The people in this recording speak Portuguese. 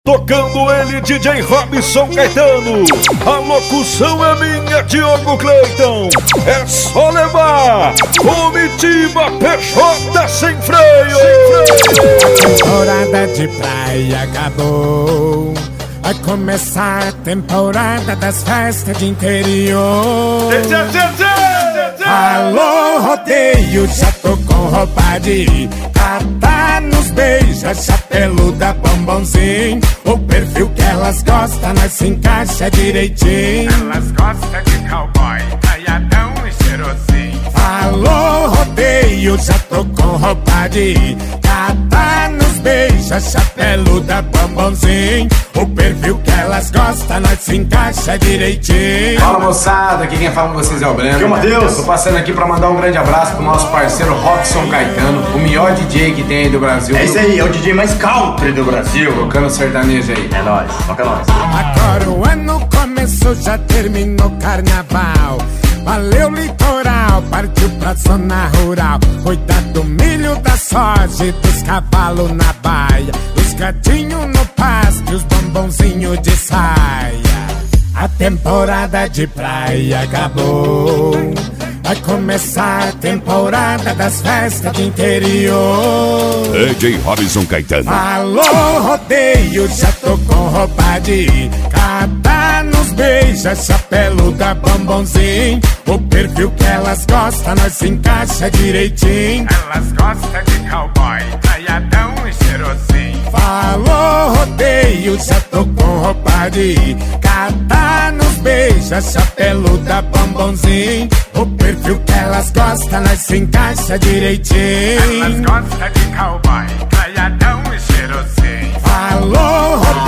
Tocando ele, DJ Robson Caetano. A locução é minha, Diogo Cleiton. É só levar. Comitiva PJ sem freio. A temporada de praia acabou. Vai começar a temporada das festas de interior. Alô, rodeio, já tô com roupa de ir. Tá nos beija, chapeluda, bombonzinho. O perfil que elas gostam, nós se encaixa direitinho. Elas gostam de cowboy, caiadão e cheirosinho. Alô, rodeio, já tô com roupa de ir. Tá nos beija, chapeluda, bombonzinho. O perfil que elas gostam, nós se encaixa direitinho. Fala, moçada, aqui quem fala com vocês é o Breno. Aqui é o Matheus. Tô passando aqui pra mandar um grande abraço pro nosso parceiro Robson Caetano, o melhor DJ que tem aí do Brasil. É isso aí, é o DJ mais country do Brasil. Tocando sertanejo aí. É nóis, toca nós. Agora o ano começou, já terminou o carnaval. Valeu litoral, partiu pra zona rural. Cuidar do milho, da soja e dos cavalos na baia. Os gatinhos no pasto e os bombonzinhos de saia. A temporada de praia acabou. Vai começar a temporada das festas de interior. DJ Robson Caetano. Alô, rodeio, já tô com roupa de ir. Cada nos beija, chapeluda, bombonzinho. O perfil que elas gostam, nós se encaixa direitinho. Elas gostam de cowboy, caiadão e cheirosinho. Falou, rodeio, já tô com roupa de ir. Cada nos beija, chapeluda, bombonzinho. O perfil que elas gostam, nós se encaixa direitinho. Elas gostam de cowboy, caiadão e cheirosinho. Falou, rodeio.